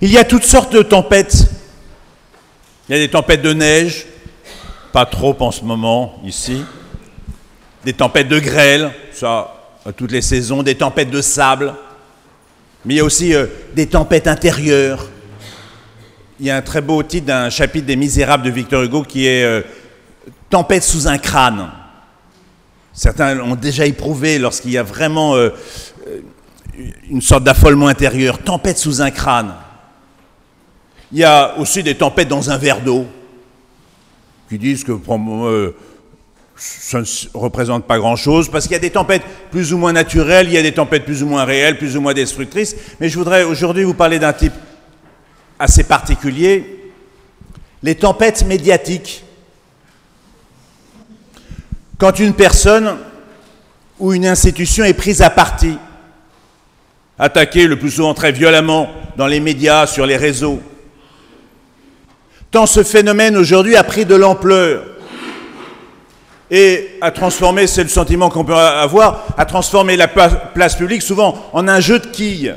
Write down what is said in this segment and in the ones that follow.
Il y a toutes sortes de tempêtes. Il y a des tempêtes de neige, pas trop en ce moment ici. Des tempêtes de grêle, ça à toutes les saisons, des tempêtes de sable. Mais il y a aussi des tempêtes intérieures. Il y a un très beau titre d'un chapitre des Misérables de Victor Hugo qui est « Tempête sous un crâne ». Certains l'ont déjà éprouvé lorsqu'il y a vraiment une sorte d'affolement intérieur. Tempête sous un crâne. Il y a aussi des tempêtes dans un verre d'eau qui disent que ça ne représente pas grand-chose, parce qu'il y a des tempêtes plus ou moins naturelles, il y a des tempêtes plus ou moins réelles, plus ou moins destructrices. Mais je voudrais aujourd'hui vous parler d'un type assez particulier, les tempêtes médiatiques. Quand une personne ou une institution est prise à partie, attaquée le plus souvent très violemment dans les médias, sur les réseaux, tant ce phénomène aujourd'hui a pris de l'ampleur et a transformé, c'est le sentiment qu'on peut avoir, a transformé la place publique souvent en un jeu de quilles,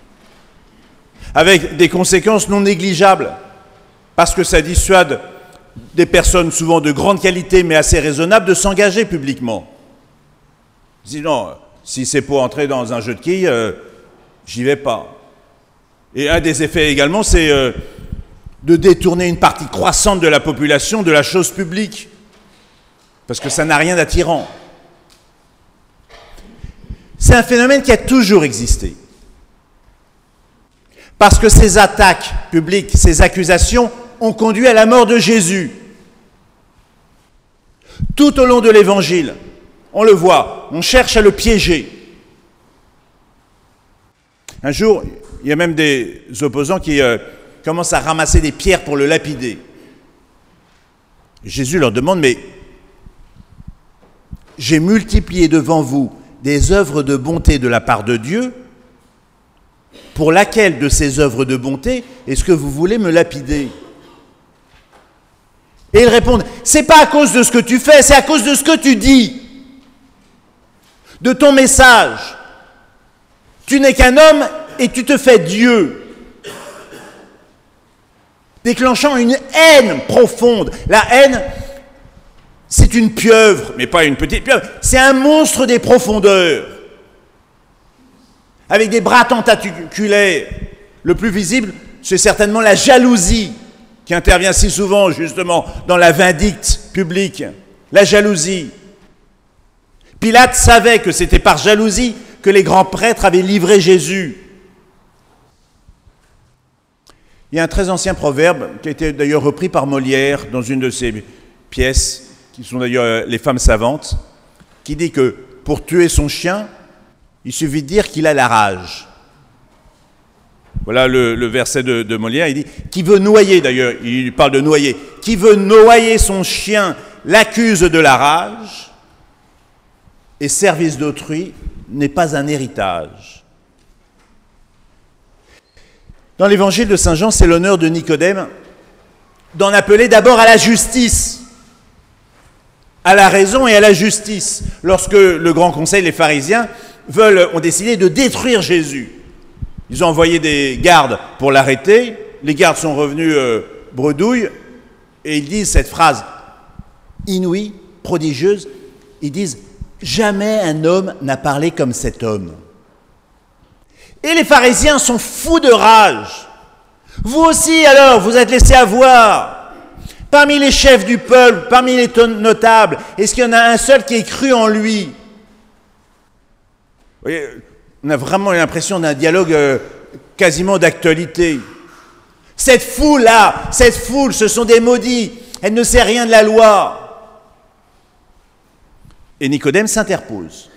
avec des conséquences non négligeables, parce que ça dissuade des personnes souvent de grande qualité mais assez raisonnables de s'engager publiquement. Sinon, si c'est pour entrer dans un jeu de quilles, j'y vais pas. Et un des effets également, c'est de détourner une partie croissante de la population de la chose publique, parce que ça n'a rien d'attirant. C'est un phénomène qui a toujours existé. Parce que ces attaques publiques, ces accusations ont conduit à la mort de Jésus. Tout au long de l'Évangile, on le voit, on cherche à le piéger. Un jour, il y a même des opposants qui commencent à ramasser des pierres pour le lapider. Jésus leur demande, mais j'ai multiplié devant vous des œuvres de bonté de la part de Dieu. Pour laquelle de ces œuvres de bonté est-ce que vous voulez me lapider ? Et ils répondent, c'est pas à cause de ce que tu fais, c'est à cause de ce que tu dis, de ton message. Tu n'es qu'un homme et tu te fais Dieu. Déclenchant une haine profonde. La haine, c'est une pieuvre, mais pas une petite pieuvre, c'est un monstre des profondeurs, avec des bras tentaculaires. Le plus visible, c'est certainement la jalousie, qui intervient si souvent, justement, dans la vindicte publique. La jalousie. Pilate savait que c'était par jalousie que les grands prêtres avaient livré Jésus. Il y a un très ancien proverbe, qui a été d'ailleurs repris par Molière dans une de ses pièces, qui sont d'ailleurs Les femmes savantes, qui dit que pour tuer son chien, il suffit de dire qu'il a la rage. Voilà le verset de Molière, il dit « Qui veut noyer », d'ailleurs, il parle de noyer, « Qui veut noyer son chien l'accuse de la rage, et service d'autrui n'est pas un héritage. » Dans l'évangile de Saint Jean, c'est l'honneur de Nicodème d'en appeler d'abord à la justice, à la raison et à la justice, lorsque le grand conseil, les pharisiens, ont décidé de détruire Jésus. Ils ont envoyé des gardes pour l'arrêter. Les gardes sont revenus bredouilles et ils disent cette phrase inouïe, prodigieuse. Ils disent « Jamais un homme n'a parlé comme cet homme ». Et les pharisiens sont fous de rage. Vous aussi alors, vous êtes laissés avoir. Parmi les chefs du peuple, parmi les notables, est-ce qu'il y en a un seul qui ait cru en lui ? Vous voyez, on a vraiment l'impression d'un dialogue quasiment d'actualité. Cette foule-là, ce sont des maudits. Elle ne sait rien de la loi. Et Nicodème s'interpose.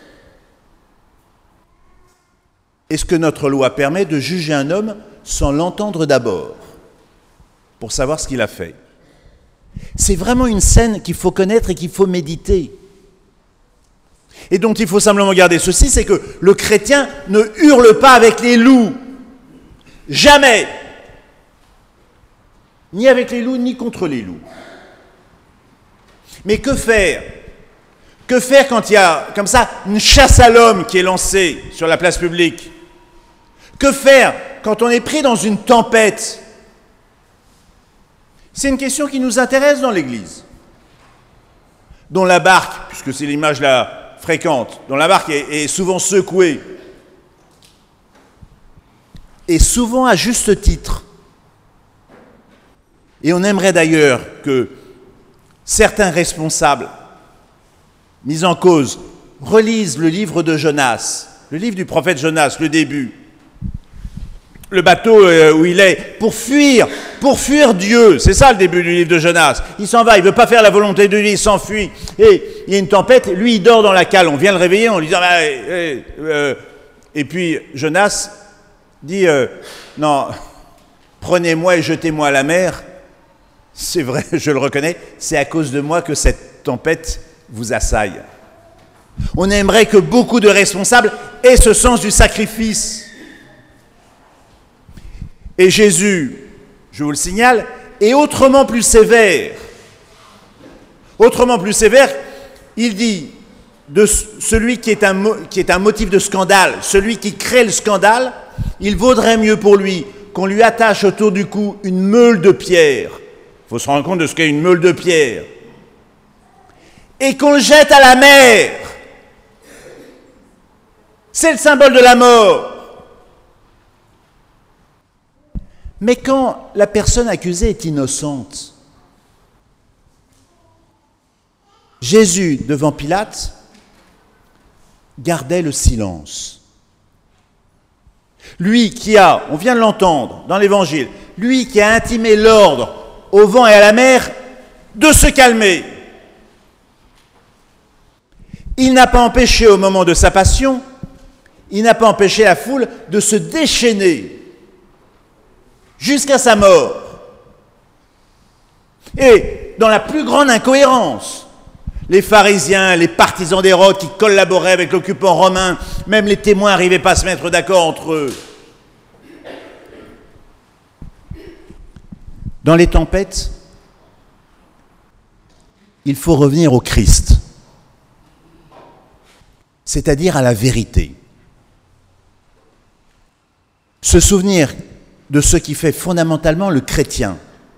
Est-ce que notre loi permet de juger un homme sans l'entendre d'abord, pour savoir ce qu'il a fait ? C'est vraiment une scène qu'il faut connaître et qu'il faut méditer. Et dont il faut simplement garder ceci, c'est que le chrétien ne hurle pas avec les loups. Jamais. Ni avec les loups, ni contre les loups. Mais que faire ? Que faire quand il y a, comme ça, une chasse à l'homme qui est lancée sur la place publique ? Que faire quand on est pris dans une tempête? C'est une question qui nous intéresse dans l'Église, dont la barque, puisque c'est l'image là fréquente, dont la barque est souvent secouée, et souvent à juste titre. Et on aimerait d'ailleurs que certains responsables mis en cause relisent le livre de Jonas, le livre du prophète Jonas, le début, le bateau où il est, pour fuir Dieu. C'est ça le début du livre de Jonas. Il s'en va, il ne veut pas faire la volonté de Dieu, il s'enfuit. Et il y a une tempête, lui il dort dans la cale, on vient le réveiller, on lui dit et puis Jonas dit non, prenez-moi et jetez-moi à la mer. C'est vrai, je le reconnais, c'est à cause de moi que cette tempête vous assaille. On aimerait que beaucoup de responsables aient ce sens du sacrifice. Et Jésus, je vous le signale, est autrement plus sévère. Autrement plus sévère, il dit de celui qui est un motif de scandale, celui qui crée le scandale, il vaudrait mieux pour lui qu'on lui attache autour du cou une meule de pierre. Il faut se rendre compte de ce qu'est une meule de pierre. Et qu'on le jette à la mer. C'est le symbole de la mort. Mais quand la personne accusée est innocente, Jésus, devant Pilate, gardait le silence. Lui qui a, on vient de l'entendre dans l'Évangile, lui qui a intimé l'ordre au vent et à la mer de se calmer. Il n'a pas empêché au moment de sa passion, il n'a pas empêché la foule de se déchaîner jusqu'à sa mort. Et dans la plus grande incohérence, les pharisiens, les partisans d'Hérode qui collaboraient avec l'occupant romain, même les témoins n'arrivaient pas à se mettre d'accord entre eux. Dans les tempêtes, il faut revenir au Christ, c'est-à-dire à la vérité. Se souvenir de ce qui fait fondamentalement le chrétien.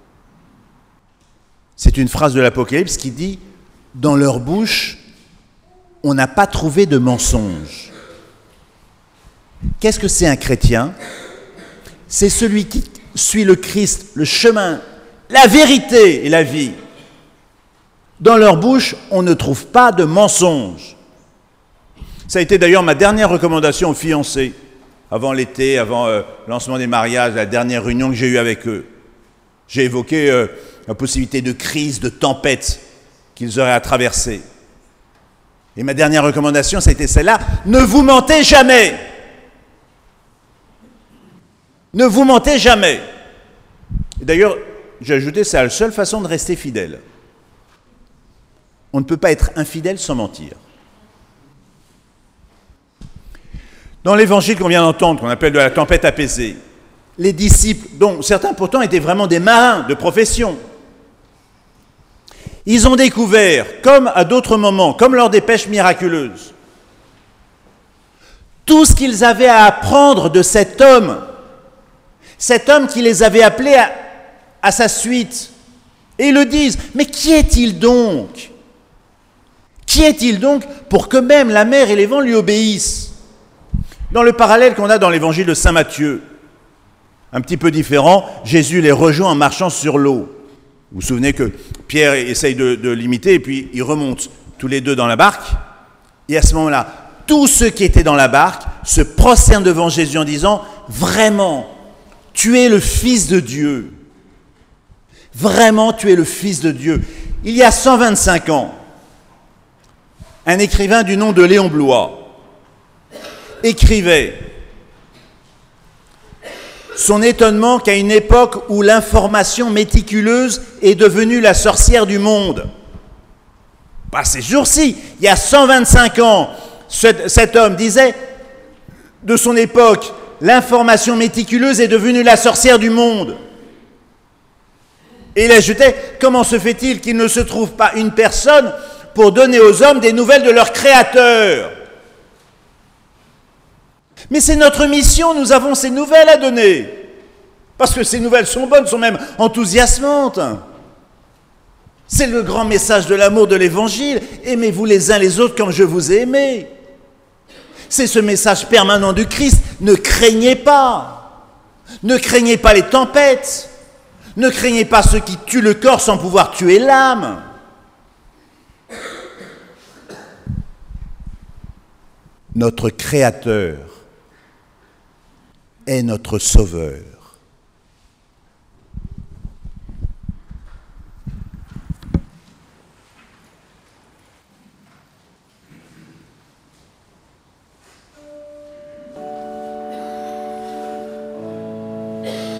C'est une phrase de l'Apocalypse qui dit « Dans leur bouche, on n'a pas trouvé de mensonge ». Qu'est-ce que c'est un chrétien? C'est celui qui suit le Christ, le chemin, la vérité et la vie. Dans leur bouche, on ne trouve pas de mensonge. Ça a été d'ailleurs ma dernière recommandation aux fiancés, avant l'été, avant le lancement des mariages, la dernière réunion que j'ai eue avec eux. J'ai évoqué la possibilité de crise, de tempête qu'ils auraient à traverser. Et ma dernière recommandation, ça a été celle-là, ne vous mentez jamais. Ne vous mentez jamais. Et d'ailleurs, j'ai ajouté, c'est la seule façon de rester fidèle. On ne peut pas être infidèle sans mentir. Dans l'évangile qu'on vient d'entendre, qu'on appelle de la tempête apaisée, les disciples, dont certains pourtant étaient vraiment des marins de profession, ils ont découvert, comme à d'autres moments, comme lors des pêches miraculeuses, tout ce qu'ils avaient à apprendre de cet homme qui les avait appelés à sa suite. Et ils le disent, mais qui est-il donc? Qui est-il donc pour que même la mer et les vents lui obéissent? Dans le parallèle qu'on a dans l'évangile de Saint Matthieu, un petit peu différent, Jésus les rejoint en marchant sur l'eau. Vous vous souvenez que Pierre essaye de l'imiter et puis ils remontent tous les deux dans la barque. Et à ce moment-là, tous ceux qui étaient dans la barque se prosternent devant Jésus en disant « Vraiment, tu es le Fils de Dieu. Vraiment, tu es le Fils de Dieu. » Il y a 125 ans, un écrivain du nom de Léon Bloy écrivait son étonnement qu'à une époque où l'information méticuleuse est devenue la sorcière du monde. Pas ces jours-ci, il y a 125 ans, cet homme disait de son époque, l'information méticuleuse est devenue la sorcière du monde. Et il ajoutait, comment se fait-il qu'il ne se trouve pas une personne pour donner aux hommes des nouvelles de leur Créateur? Mais c'est notre mission, nous avons ces nouvelles à donner. Parce que ces nouvelles sont bonnes, sont même enthousiasmantes. C'est le grand message de l'amour de l'Évangile. Aimez-vous les uns les autres comme je vous ai aimés. C'est ce message permanent du Christ. Ne craignez pas. Ne craignez pas les tempêtes. Ne craignez pas ceux qui tuent le corps sans pouvoir tuer l'âme. Notre Créateur est notre Sauveur.